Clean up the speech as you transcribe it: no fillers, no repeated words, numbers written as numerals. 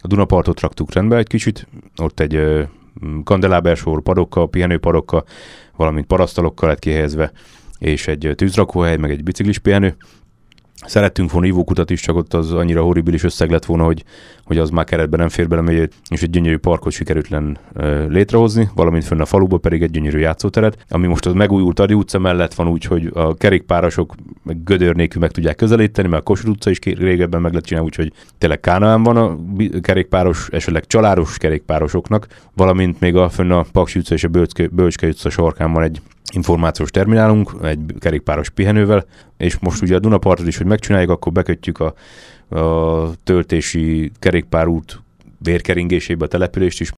A Dunapartot raktuk rendbe egy kicsit, ott egy kandelábersor padokkal, pihenőpadokkal, valamint parasztalokkal lett kihelyezve, és egy tűzrakóhely, meg egy biciklis pihenő. Szerettünk volna ivókutat is, csak ott az annyira horribilis összeg lett volna, hogy az már keretben nem fér bele, és egy gyönyörű parkot sikerült létrehozni, valamint fönn a faluba pedig egy gyönyörű játszóteret, ami most az megújult Ady utca mellett van, úgyhogy a kerékpárosok meg gödör nélkül meg tudják közelíteni, mert a Kossuth utca is régebben meg lett csinálni, úgyhogy tényleg Kánaán van a kerékpáros, esetleg családos kerékpárosoknak, valamint még fönn a Paksi utca és a Bölcskei utca sarkán van egy információs terminálunk, egy kerékpáros pihenővel, és most ugye a Dunapartot is, hogy megcsináljuk, akkor bekötjük a töltési kerékpárút vérkeringésébe a települést is,